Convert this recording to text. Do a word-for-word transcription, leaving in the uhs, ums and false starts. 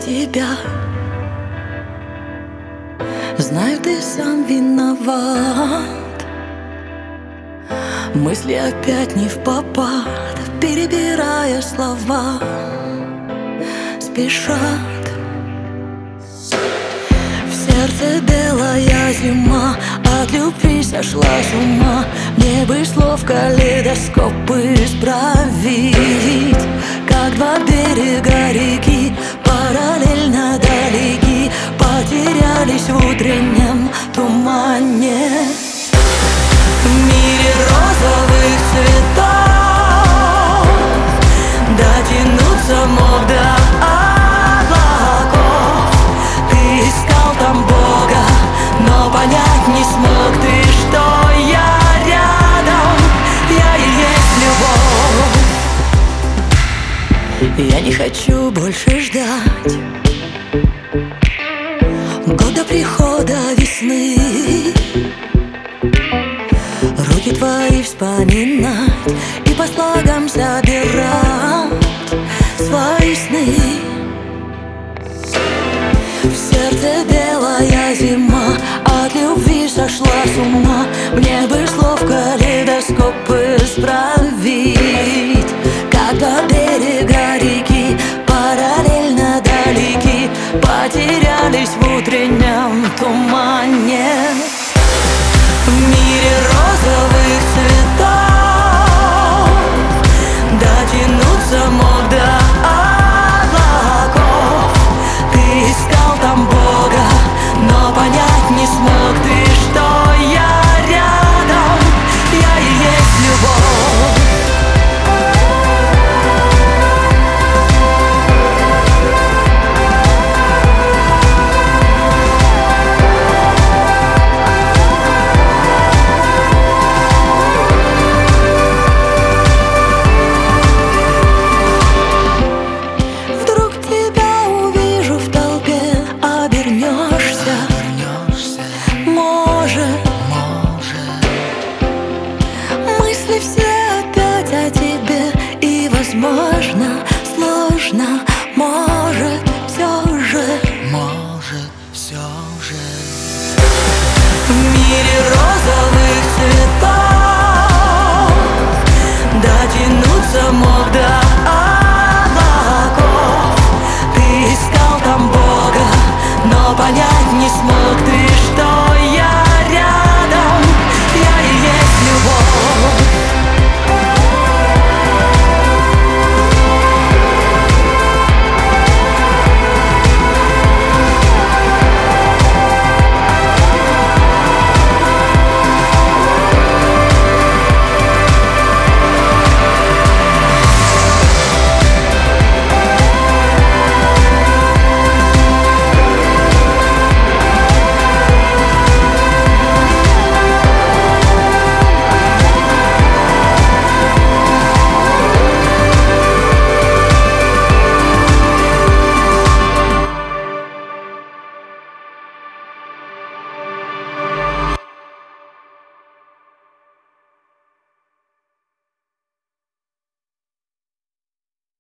тебя. Знаю, ты сам виноват. Мысли опять не впопад, перебирая слова, спешат. В сердце белая зима, от любви сошла с ума. Мне бы слов калейдоскоп исправить, как два берега реки, параллельно далеки, потерялись в утреннем тумане. В мире розовых цветов дотянуться мог до облаков. Ты искал там Бога, но понять не смог ты, что я рядом, я и есть любовь. Я не хочу больше ждать года прихода весны, руки твои вспоминать и по слогам собирать свои сны. В сердце белая зима, от любви сошла с ума. Мне бы слов калейдоскоп исправить, как до берега реки, параллельно далеки, потерялись в утреннем тумане. В мире розовых цветов дотянуться мог до облаков. Ты искал там Бога, но понять не смог ты, что я рядом, я и есть любовь. Мысли все опять о тебе, и возможно